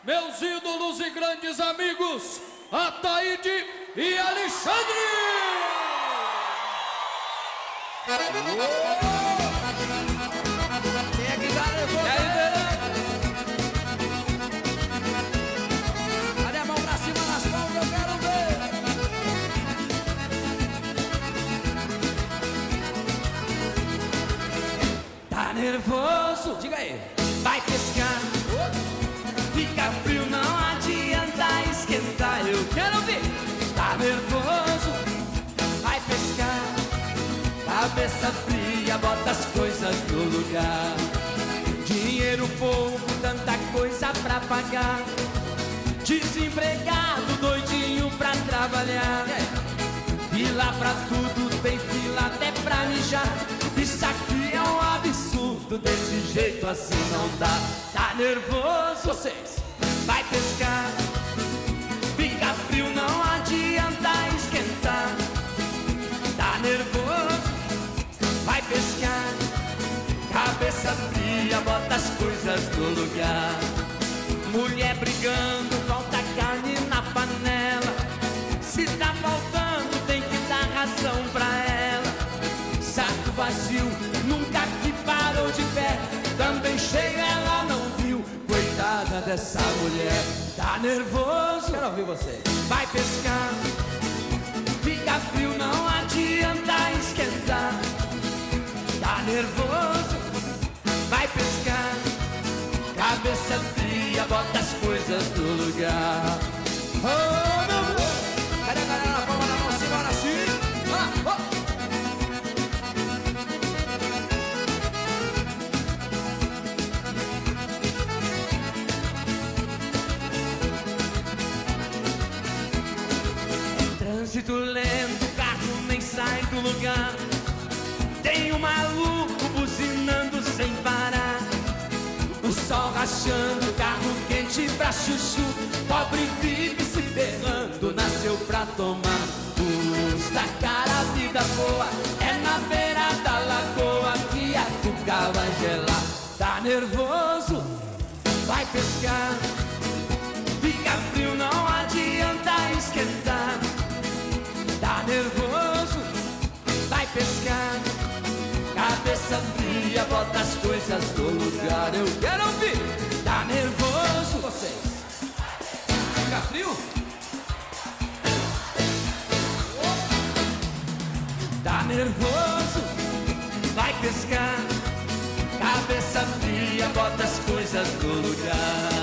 meus ídolos e grandes amigos, Ataíde e Alexandre! Quem é que tá nervoso? Cadê a mão pra cima nas palmas? Eu quero ver! Tá nervoso? Diga aí. Vai pescar. Fica frio, não adianta esquentar. Eu quero ver. Tá nervoso? Vai pescar. Cabeça fria, bota as coisas no lugar. Dinheiro pouco, tanta coisa pra pagar. Desempregado, doidinho pra trabalhar. Fila pra tudo, tem fila até pra mijar. Isso aqui é um absurdo, desse jeito assim não dá. Tá nervoso? Vocês vai pescar. Fica frio, não adianta esquentar. Tá nervoso? Vai pescar. Cabeça fria, bota as coisas no lugar. Mulher brigando, falta carne na panela. Se tá faltando, tem que dar razão pra ela. Saco vazio, nunca que parou de pé. Também cheio, ela não viu. Coitada dessa mulher. Tá nervoso? Quero ouvir você. Vai pescar. Fica frio, não adianta esquentar. Tá nervoso? Vai pescar. Cabeça fria, bota as coisas no lugar. Oh, meu Deus! Cadê a galera na palma da mão? Simbora assim! Trânsito lento, o carro nem sai do lugar. Tem um maluco buzinando sem parar. O sol rachando, carro quente pra chuchu. Pobre vive se ferrando, nasceu pra tomar. Custa cara, a vida boa, é na beira da lagoa que a cuca vai gelar. Tá nervoso? Vai pescar. Fica frio, não adianta esquentar. Tá nervoso? Vai pescar. Cabeça fria, bota as coisas no lugar. Eu quero ouvir. Tá nervoso? Vocês. Fica frio? Tá nervoso? Vai pescar. Cabeça fria, bota as coisas no lugar.